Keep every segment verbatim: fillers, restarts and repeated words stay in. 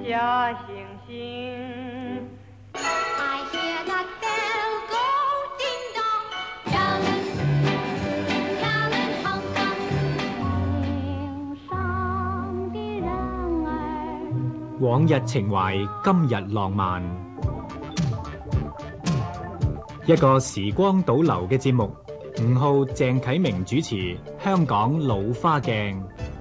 小星星。 I hear that bell go ding dong. Callan, Callan, Hong Kong. 岭上的人兒， 往日情懷，今日浪漫。一個時光倒流嘅節目，吳浩、鄭啟明主持《香港老花鏡》。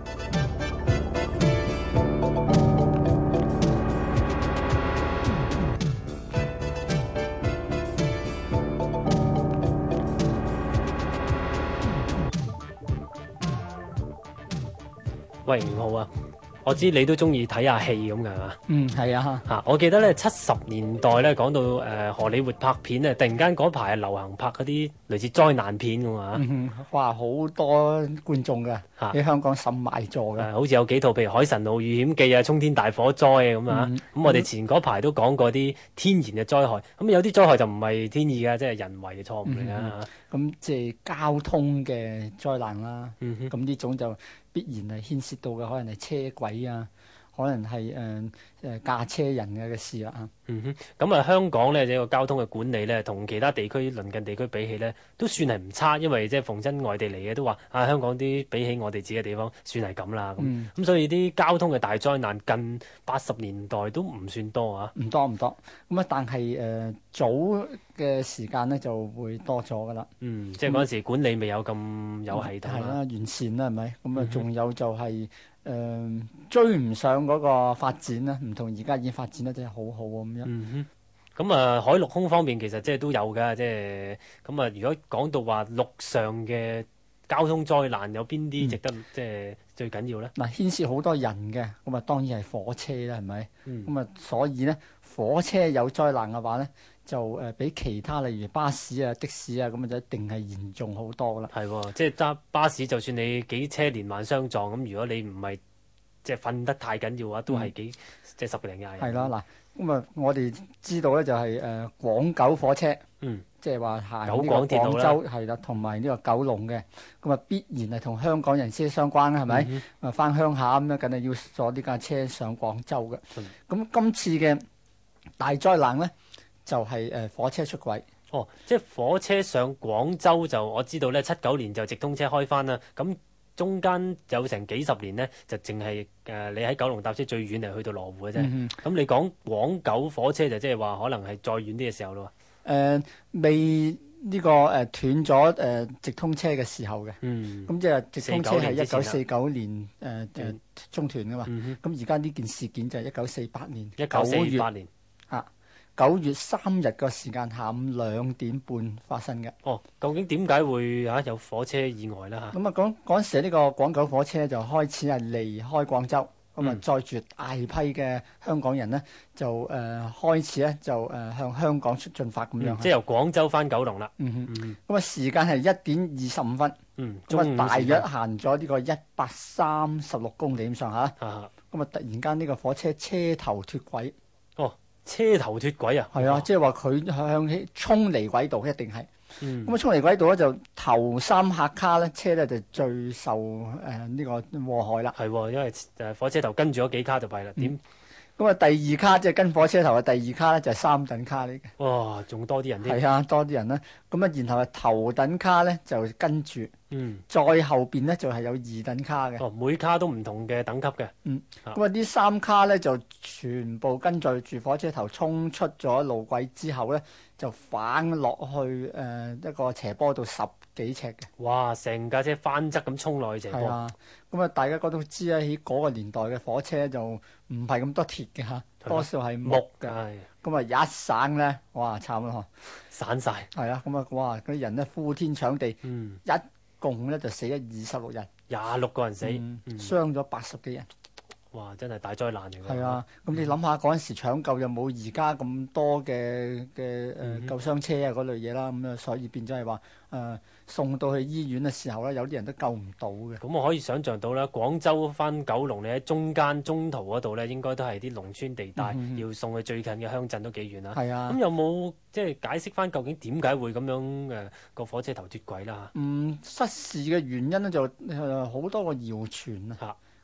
喂，吳浩啊，我知你都中意睇下戲咁㗎係嘛？ 嗯，係啊， 嚇、我記得咧七十年代咧講到誒、呃、荷里活拍片啊，突然間嗰排流行拍嗰啲類似災難片咁啊， 嗯，哇，好多觀眾㗎， 嚇喺香港甚賣座誒、 㗎。 好似有幾套譬如《海神路遇險記》啊，《衝天大火災》啊咁啊，咁、 嗯我哋前嗰排都講過啲天然嘅災害，咁有啲災害就唔係天意㗎，即係人為嘅錯誤嚟㗎嚇。 咁即係交通嘅災難啦。 嗯哼咁呢種就必然係牽涉到嘅，可能係車軌啊，可能係誒誒駕車人嘅嘅事啦嚇。 嗯哼，咁啊香港咧，呢個交通嘅管理咧，同其他地區鄰近地區比起咧，都算係唔差，因為即係逢親外地嚟嘅都話啊，香港啲比起我哋自己嘅地方算係咁啦。咁咁、 嗯所以啲交通嘅大災難近八十年代都唔算多啊。 唔多唔多，咁啊，但係誒、呃、早嘅時間咧就會多咗噶啦。 嗯，即係嗰陣時管理未有咁有系統係啦， 啦。 完善啦，係咪？咁啊， 嗯哼仲有就係、誒、追唔上嗰個發展啦，唔同而家已經發展得真係好好咁樣。 嗯哼。咁啊，海陸空方面其實即係都有㗎，即係咁啊。如果講到話陸上嘅交通災難，有邊啲值得、 嗯即係最緊要咧？ 嗱，牽涉好多人嘅，咁啊當然係火車啦，係咪？ 嗯咁啊，所以咧火車有災難嘅話咧，就誒比其他例如巴士啊、的士啊咁啊就一定係嚴重好多噶啦。 係喎，即係揸巴士，就算你幾車連環相撞，咁如果你唔係即係瞓得太緊要嘅話，都係幾、即係十零廿人。 係啦，嗱，咁啊，我哋知道咧就係誒廣九火車， 嗯， 即係話行呢九個廣鐵路啦廣州係啦，同埋呢個九龍嘅，咁啊必然係同香港人先相關啦，係咪？ 嗯啊翻鄉下咁樣，梗係要坐呢架車上廣州嘅。 嗯咁今次嘅大災難咧，就係誒火車出軌。 哦，即係火車上廣州就我知道咧，七九年就直通車開翻啦。咁中間有成幾十年咧，就淨係誒你喺九龍搭車最遠係去到羅湖嘅啫。咁、 嗯你講廣九火車就即係話可能係再遠啲嘅時候咯。 誒、呃未呢、個誒、呃、斷咗誒、呃、直通車嘅時候嘅， 嗯， 咁即係直通車係一九四四九年誒誒、呃嗯中斷噶嘛。 嗯咁而家呢件事件就係一九四八年哼，一九四月八年。 啊，九月三日個時間下午兩點半發生嘅。 哦，究竟點解會啊有火車意外啦嚇？ 咁啊，講嗰陣時呢個廣九火車就開始係離開廣州，咁啊嗯載住大批嘅香港人呢，就誒、呃、開始咧就誒、呃、向香港出進發咁樣。 嗯即係由廣州翻九龍啦。 嗯哼， 嗯咁啊時間係一點二十五分， 嗯， 咁啊大約時間行咗呢個一百三十六公里咁上下， 啊， 咁啊突然間呢個火車車頭脱軌， 哦，車頭脱軌啊， 係啊，即係話佢向起衝離軌道，一定係。 嗯咁啊，衝離軌道咧就頭三客卡咧車咧就最受誒呢、個禍害啦。 係喎，因為誒火車頭跟住嗰幾卡就弊啦，點咁啊，第二卡即係跟火車頭嘅第二卡咧就係三等卡嚟嘅， 哇仲多啲人添， 係啊，多啲人啦。咁啊，然後係頭等卡咧就跟住， 嗯， 再後邊咧就係有二等卡嘅。 哦每卡都唔同嘅等級嘅， 咁啊，呢三卡咧就全部跟住住火車頭衝出咗路軌之後咧，就反落去誒、呃一個斜坡度十幾尺嘅。 哇成架車翻側咁衝落去斜坡， 係啊，咁啊，大家都知啊，喺嗰個年代嘅火車就唔係咁多鐵嘅嚇，多數係木木嘅。 係咁啊，一省咧，哇，慘啦散晒， 嗬！係啊，咁啊，哇，嗰啲人咧呼天搶地， 嗯一共咧就死咗二十六人， 廿六個人死， 嗯嗯傷咗八十幾人。 哇真係大災難嚟㗎， 係啊，咁你諗下嗰陣時搶救有冇而家咁多嘅嘅嗯哼誒救傷車啊嗰類嘢啦，咁啊，所以變咗係話誒送到去醫院嘅時候咧，有啲人都救唔到嘅。 咁我可以想像到啦，廣州翻九龍，你喺中間中途嗰度咧，應該都係啲農村地帶， 嗯要送去最近嘅鄉鎮都幾遠啦。 係啊咁，有冇即係解釋翻究竟點解會咁樣誒個火車頭脱軌啦？ 嗯，失事嘅原因咧就誒好多個謠傳啊。 嚇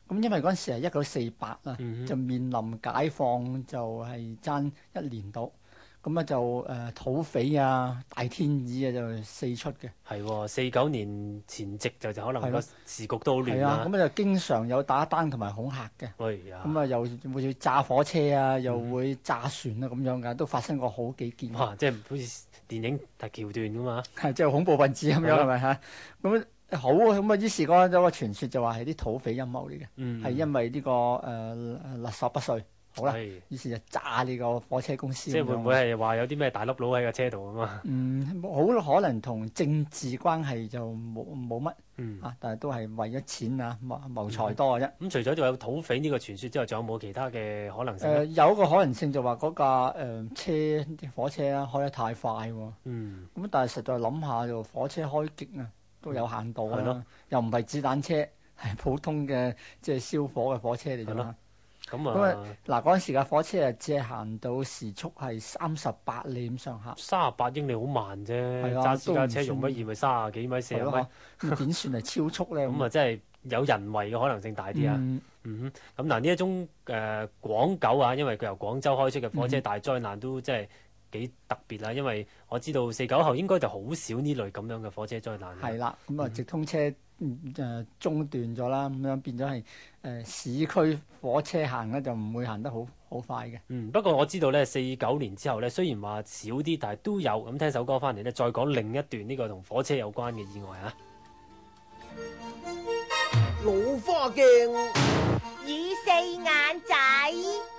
咁因為嗰陣時係一九四八啊， 嗯哼就面臨解放就係爭一年到。咁啊就誒、呃、土匪啊、大天二啊就四出嘅。 係喎，四九年前夕就就可能個係咯時局都好亂係啊， 啦。 咁就經常有打單同埋恐嚇嘅。 哎呀， 咁啊又會炸火車啊，又會炸船啊咁樣㗎，都發生過好幾件。 哇！即係好似電影大橋段咁嘛。 係即係恐怖分子咁樣係咯係咪嚇？咁好咁啊，於是嗰有個傳說就話係啲土匪陰謀嚟嘅，係、 嗯， 因為呢、呢個誒、呃、勒索不遂。好啦， 係於是就炸呢個火車公司。 即係會唔會係話有啲咩大粒佬喺個車度啊嘛？ 嗯，好可能同政治關係就冇冇乜嗯。 啊，但係都係為咗錢啊謀謀財多嘅啫。 咁除咗有土匪呢個傳說之外，仲有冇其他嘅可能誒、 性咧？ 呃、有一個可能性就話嗰架誒、呃、車啲火車啊開得太快喎、 嗯， 咁但係實在諗下就火車開極啊都有限度啊係咯， 又唔係子彈車，係普通嘅即係燒火嘅火車嚟啫嘛。 咁咁啊啊，嗱嗰陣時架火車啊，只係行到時速係三十八里咁上下， 三十八英里好慢啫， 係啊揸私家車都唔算用乜易咪三十幾米四十米， 係咯，咁點算係超速咧？ 咁啊真係有人為嘅可能性大啲啊。 嗯嗯哼，咁嗱呢一宗誒、呃、廣九啊，因為佢由廣州開出嘅火車大災難都真係幾特別啦，因為我知道四九後應該就好少呢類咁樣嘅火車災難。 係啦，咁啊直通車誒、呃、中斷咗啦，咁樣變咗係誒市區火車行咧就唔會行得好好快嘅。 嗯，不過我知道咧，四九年之後咧，雖然話少啲，但係都有。咁聽首歌翻嚟咧，再講另一段呢個同火車有關嘅意外啊！ 老花鏡， 與四眼仔，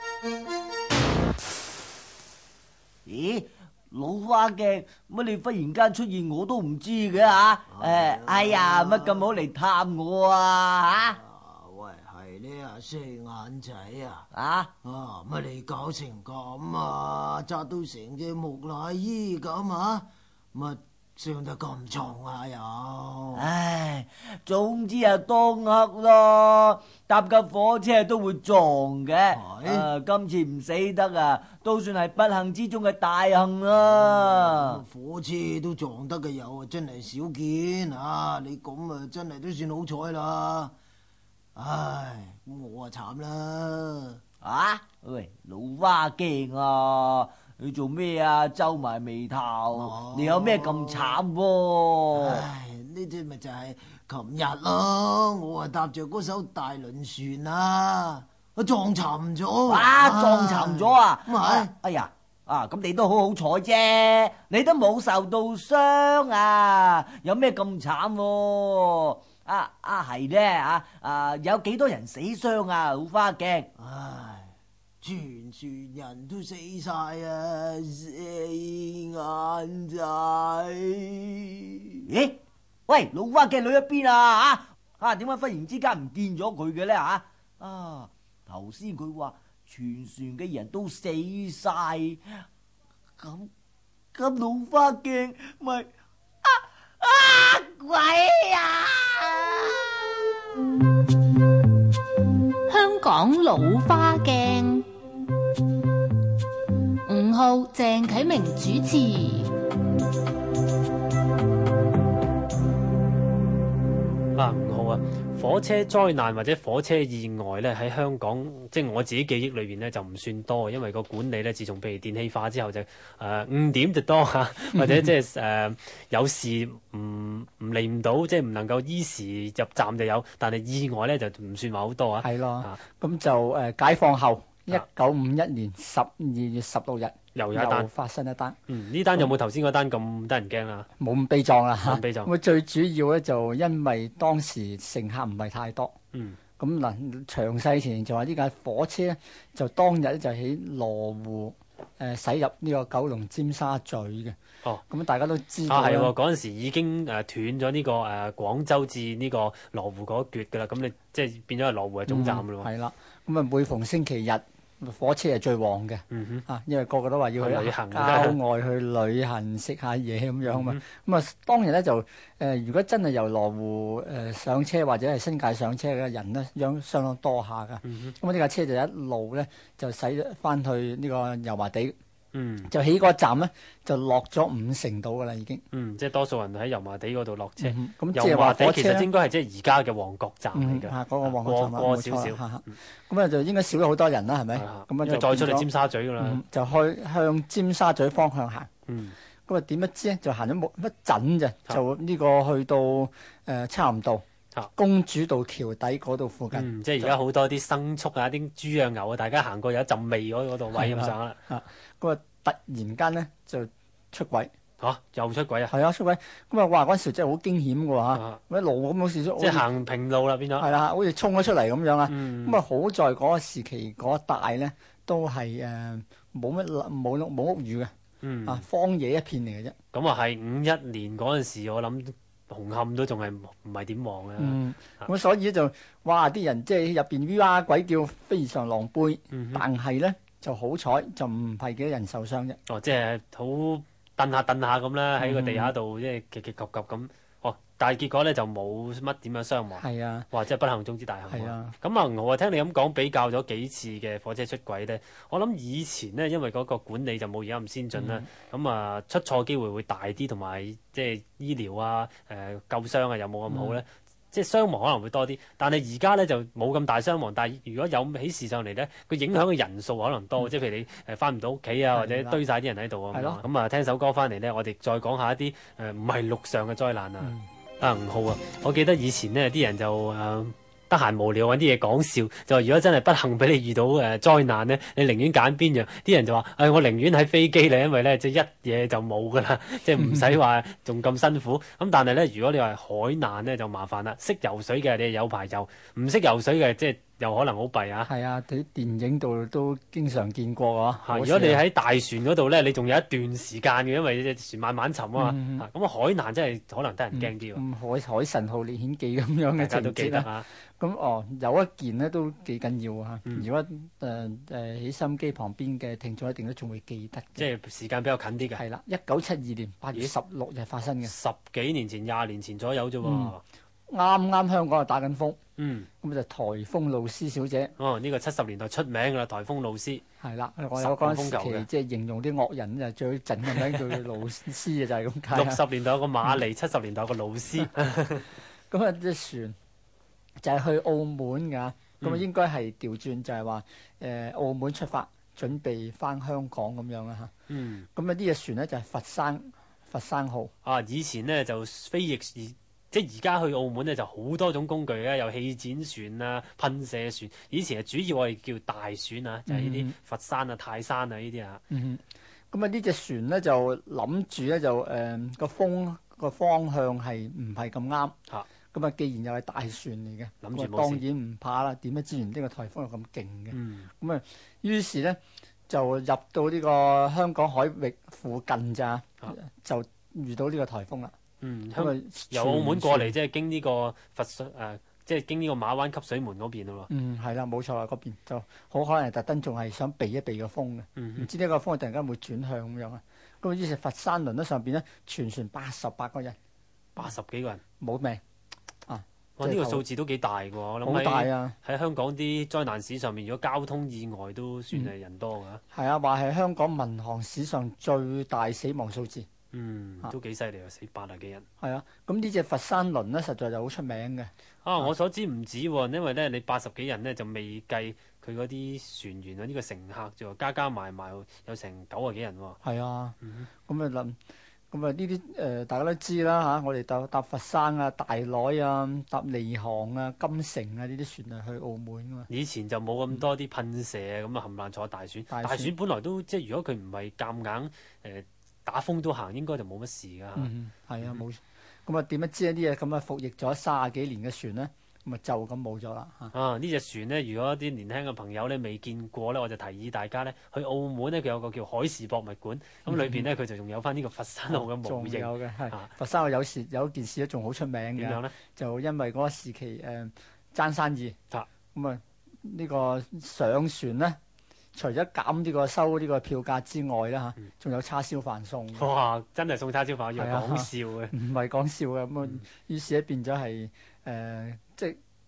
咦？老花鏡，乜你忽然間出現我都唔知嘅吓？誒，哎呀，乜咁好嚟探我啊？ 喂，係呢啊四眼仔啊！ 吓？啊？ 啊，乜你搞成咁啊？紮到成隻木乃伊咁啊？乜傷得咁重啊又？ 唉，總之啊，當刻咯，搭架火車都會撞嘅。誒，今次唔死得啊，都算係不幸之中嘅大幸啦。 火車都撞得嘅有啊，真係少見啊！你咁啊，真係都算好彩啦。唉，我啊慘啦。 啊？喂，老花鏡啊！你做咩啊？皺埋眉頭， 哦、 你有咩咁慘喎？ 唉，呢啲咪就係琴日咯，我啊搭着嗰艘大輪船啊，我撞沉咗。 啊，撞沉咗啊！ 咁係， 哎呀，啊咁你都好好彩啫，你都冇受到傷啊，有咩咁慘喎？啊啊係咧啊啊，有幾多人死傷啊？老花鏡， 唉。全船人都死晒啊！四眼仔， 咦？喂，老花鏡女喺邊啊？吓啊？點解忽然之間唔見咗佢嘅咧？吓啊！頭先佢話全船嘅人都死晒，咁咁老花鏡咪啊啊鬼啊！ 香港老花鏡。五號鄭啟明主持。 啊，五號啊，火車災難或者火車意外咧，喺香港即係我自己記憶裏邊咧就唔算多，因為個管理咧自從譬如電氣化之後就誒誤點就多嚇，或者即係誒有事唔唔嚟唔到，即係唔能夠依時入站就有，但係意外咧就唔算話好多啊。 係咯啊， 咁就誒、呃、解放後一九五一年十二月十六日又有一單， 發生一單。 嗯，呢單有冇頭先嗰單咁得人驚啊？ 冇咁悲壯啦嚇， 冇咁悲壯咁最主要咧就因為當時乘客唔係太多， 嗯， 咁嗱詳細情形就話呢架火車咧就當日咧就喺羅湖誒駛入呢個九龍尖沙咀嘅。 哦， 咁大家都知道啊，係啦喎，嗰陣時已經誒斷咗呢個誒廣州至呢個羅湖嗰一橛㗎啦，咁你即係變咗係羅湖嘅總站㗎咯喎。 係啦，咁啊每逢星期日火車係最旺嘅， 嗯啊，因為個個都話要去去旅行郊外去旅行食下嘢咁樣啊嘛。咁啊當日咧就誒，如果真係由羅湖誒上車或者係新界上車嘅人咧，相相當多下㗎。咁啊呢架車就一路咧就駛翻去呢個油麻地。 嗯就起嗰站咧就落咗五成度噶啦已經。 嗯，即係多數人喺油麻地嗰度落車。 嗯咁即係話油麻地火車咧其實應該係即係而家嘅旺角站嚟嗯， 嘅。 嚇嗰個旺角站啦冇錯過過少少啦嚇嚇咁啊就應該少咗好多人啦，係咪？ 係啊咁啊就因為再出變咗嚟尖沙咀㗎啦嗯。就去向尖沙咀方向行。 嗯咁啊點不知咧就行咗冇一陣咋， 啊就呢個去到誒差唔多啊公主道橋底嗰度附近。 嗯，即係而家好多啲牲畜啊、啲豬啊、牛啊，大家行過有一陣味嗰嗰度位咁上下啦。 啊，咁啊突然間咧就出軌， 嚇，又出軌啊！ 係啊出軌，咁啊哇嗰陣時真係好驚險嘅喎嚇啊， 咁一路咁好似即係行平路啦，變咗。 係啦，好似衝咗出嚟咁樣啊！ 嗯咁啊好在嗰個時期嗰一帶咧都係誒冇乜冇冇屋宇嘅， 嗯啊荒野一片嚟嘅啫。 咁啊係五一年嗰陣時，我諗紅磡都仲係唔係點旺啊？ 嗯，咁所以就哇啲人即係入邊 V R 鬼叫非常狼狽， 嗯哼但係咧就好彩就唔係幾多人受傷啫。 哦，即係好蹬下蹬下咁啦，喺個地下度即係極極及及咁。哦，但係結果咧就冇乜點樣傷亡。 係啊， 哇！真係不幸中之大幸係啊。 咁啊，我聽你咁講，比較咗幾次嘅火車出軌咧，我諗以前咧，因為嗰個管理就冇而家咁先進啦，咁啊、出錯機會會大啲，同埋即係醫療啊、誒、救傷啊又冇咁好咧。即係傷亡可能會多啲，但係而家咧就冇咁大傷亡。但係如果有起事上嚟咧，佢影響嘅人數可能多，即係譬如你誒翻唔到屋企啊，或者堆晒啲人喺度啊咁啊。咁啊，聽首歌翻嚟咧，我哋再講下一啲誒唔係陸上嘅災難啊。啊吳浩啊，我記得以前呢啲人就誒得閒無聊揾啲嘢講笑，就話如果真係不幸俾你遇到誒災難咧，你寧願揀邊樣？啲人就話：誒、哎、我寧願喺飛機咧，因為咧即係一嘢就冇噶啦，即係唔使話仲咁辛苦。咁但係咧，如果你話海難咧就麻煩啦，識游水嘅你有排游，唔識游水嘅即係又可能好弊啊。 係啊，喺電影度都經常見過啊。 如果你喺大船嗰度咧，你仲有一段時間嘅，因為隻船慢慢沉啊嘛。咁、 嗯啊海難真係可能得人驚啲喎。 嗯、海海神號歷險記咁樣嘅大家都情節啦。 記得啊。 咁哦，有一件咧都幾緊要啊！ 嗯如果誒誒喺收音機旁邊嘅聽眾一定都仲會記得嘅。 即係時間比較近啲嘅。 係啦，一九七二年八月十六日發生嘅。 十幾年前、廿年前左右啫喎。 嗯啱啱香港就打緊風， 嗯， 咁就颱風露絲小姐。 哦，呢、這個七十年代出名㗎啦，颱風露絲。 係啦，我有嗰陣時十號風球嘅期即係形容啲惡人就最陣嘅名叫佢露絲嘅就係咁解。 六十年代有個馬利，七十、嗯、年代有個露絲。 咁啊，隻船就係去澳門㗎，咁啊、 嗯、 應該係調轉，就係話誒澳門出發，準備翻香港咁樣啦嚇。 嗯。 咁啊，呢隻船咧就係佛山佛山號。 啊，以前呢就飛翼即係而家去澳門咧就好多種工具咧，有氣展船啊、噴射船。以前係主要我哋叫大船啊，就係呢啲佛山啊、泰山啊呢啲啊。 嗯哼，咁啊呢隻船咧就諗住咧就誒個、呃、風個方向係唔係咁啱。 嚇！ 咁啊，既然又係大船嚟嘅， 諗住冇事當然唔怕啦。點解之前呢個颱風又咁勁嘅？ 嗯。咁啊，於是咧就入到呢個香港海域附近咋， 啊、 就遇到呢個颱風啦。 嗯， 咁啊， 由澳門過嚟，即係經呢個佛水誒、呃，即係經呢個馬灣汲水門嗰邊咯喎。 嗯，係啦，冇錯啦，嗰邊就好可能係特登仲係想避一避個風嘅。唔、 嗯、 知呢個風突然間會轉向咁樣啊？咁於是佛山輪咧上邊咧全船八十八個人， 八十幾個人冇命啊！ 哇，呢、這個數字都幾大㗎喎，我諗好大啊！ 喺香港啲災難史上面，如果交通意外都算係人多㗎。 係啊，話係香港民航史上最大死亡數字。 嗯，都幾犀利啊！死八啊幾人。 係啊，咁呢隻佛山輪咧，實在就好出名嘅。 啊，我所知唔止喎，因為咧你八十幾人咧就未計佢嗰啲船員啊，呢、這個乘客就加加埋埋有成九啊幾人喎。 係啊， 嗯咁啊諗，咁啊呢啲誒大家都知啦嚇，我哋搭搭佛山啊、大內啊、搭利航啊、金城啊呢啲船啊去澳門㗎嘛。 以前就冇咁多啲噴射咁啊，冚唪唥坐大船。大船，大船本來都即係如果佢唔係夾硬誒。呃打風都行，應該就冇乜事㗎。 嗯，係啊，冇。咁啊，點樣知呢啲嘢咁啊服役咗三十幾年嘅船咧，咁啊就咁冇咗啦嚇。 啊，呢隻船咧，如果啲年輕嘅朋友咧未見過咧，我就提議大家咧去澳門咧，佢有個叫海事博物館，咁裏邊咧佢就仲有翻呢個佛山號嘅模型。 有嘅係。 啊、 佛山號有時有一件事咧，仲好出名嘅。 點樣咧？就因為嗰個時期誒爭、呃、生意。 啊。 咁啊，呢個上船咧。除咗減呢個收呢個票價之外啦嚇，仲有叉燒飯送。 哇！真係送叉燒飯，要講笑嘅。 唔係講笑嘅咁啊，於是咧變咗係誒，即係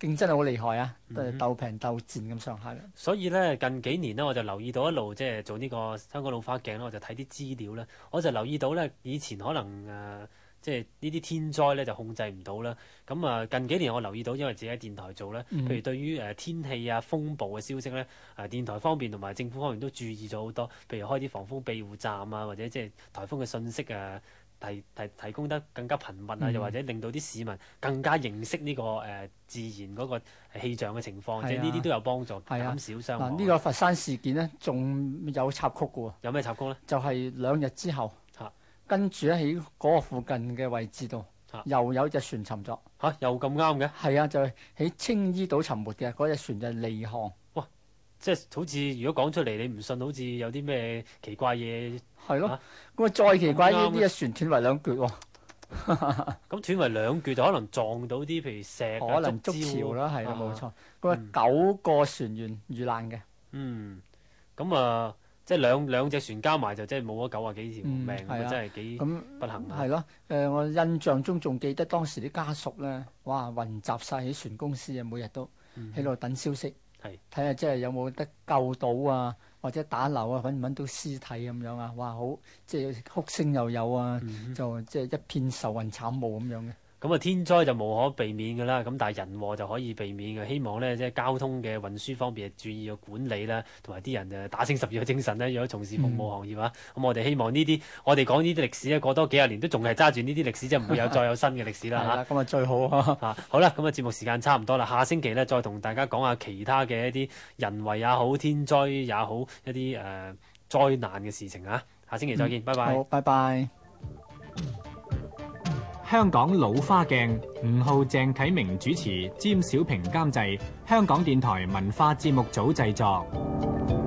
競爭係好厲害啊，都係嗯鬥平鬥賤咁上下嘅。 所以咧近幾年咧，我就留意到一路即係做呢個香港老花鏡咧，我就睇啲資料咧，我就留意到咧以前可能誒。呃即係呢啲天災咧就控制唔到啦。咁啊近幾年我留意到，因為自己喺電台做咧， 嗯譬如對於誒天氣啊、風暴嘅消息咧，誒電台方面同埋政府方面都注意咗好多。譬如開啲防風庇護站啊，或者即係颱風嘅信息啊，提提提供得更加頻密啊， 嗯又或者令到啲市民更加認識呢個誒自然嗰個氣象嘅情況， 係啊即係呢啲都有幫助， 係啊減少傷亡。 嗱，呢個佛山事件咧，仲有插曲嘅喎， 有咩插曲咧？ 就係兩日之後， 嚇跟住咧喺嗰個附近嘅位置度， 嚇又有隻船沉咗。 嚇又咁啱嘅， 係啊，就係喺青衣島沉沒嘅嗰隻船就係利航。 即係好似如果講出嚟你唔信，好似有啲咩奇怪嘢。 係咯啊， 咁啊再奇怪咁啱啊呢呢隻船斷為兩橛喎， 咁斷為兩橛就可能撞到啲譬如石啊、 可能竹築潮啦，係啦， 啊冇錯。咁啊九個船員遇難嘅， 嗯，咁啊，即係兩兩隻船加埋就即係冇咗九啊幾條嗯命，咁啊係啊真係幾咁不幸啊！ 係咯。誒，我印象中仲記得當時啲家屬咧，哇，雲集晒喺船公司啊，每日都嗯喺度等消息， 係睇下即係有冇得救到啊，或者打漏啊，揾唔揾到屍體咁樣啊，哇，好即係哭聲又有啊， 嗯就即係一片愁雲慘霧咁樣嘅。 咁啊，天災就無可避免㗎啦，咁但係人禍就可以避免嘅。希望咧，即係交通嘅運輸方面注意個管理啦，同埋啲人誒打醒十二個精神咧，如果從事服務行業啊，咁、我哋希望呢啲我哋講呢啲歷史咧，過多幾廿年都仲係揸住呢啲歷史，即係唔會有再有新嘅歷史係啦嚇。 啦，咁啊最好啊。 啊，好啦，咁啊節目時間差唔多啦，下星期咧再同大家講下其他嘅一啲人為也好、天災也好一啲誒、呃、災難嘅事情啊。下星期再見，拜拜。 好，拜拜。 香港老花鏡，吳浩、鄭啟明主持，詹小平監製，香港電台文化節目組製作。